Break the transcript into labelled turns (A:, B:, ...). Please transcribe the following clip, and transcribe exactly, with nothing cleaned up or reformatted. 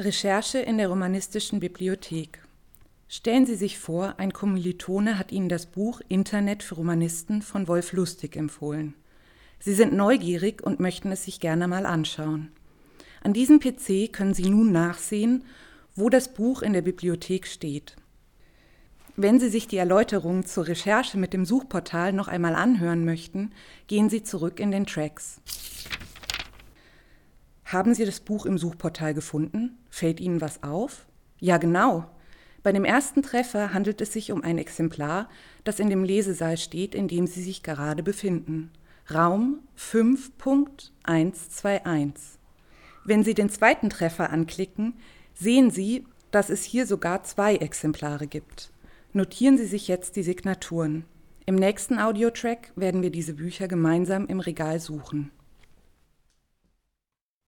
A: Recherche in der Romanistischen Bibliothek. Stellen Sie sich vor, ein Kommilitone hat Ihnen das Buch Internet für Romanisten von Wolf Lustig empfohlen. Sie sind neugierig und möchten es sich gerne mal anschauen. An diesem P C können Sie nun nachsehen, wo das Buch in der Bibliothek steht. Wenn Sie sich die Erläuterungen zur Recherche mit dem Suchportal noch einmal anhören möchten, gehen Sie zurück in den Tracks. Haben Sie das Buch im Suchportal gefunden? Fällt Ihnen was auf? Ja, genau. Bei dem ersten Treffer handelt es sich um ein Exemplar, das in dem Lesesaal steht, in dem Sie sich gerade befinden. Raum fünf Punkt eins zwei eins. Wenn Sie den zweiten Treffer anklicken, sehen Sie, dass es hier sogar zwei Exemplare gibt. Notieren Sie sich jetzt die Signaturen. Im nächsten Audiotrack werden wir diese Bücher gemeinsam im Regal suchen.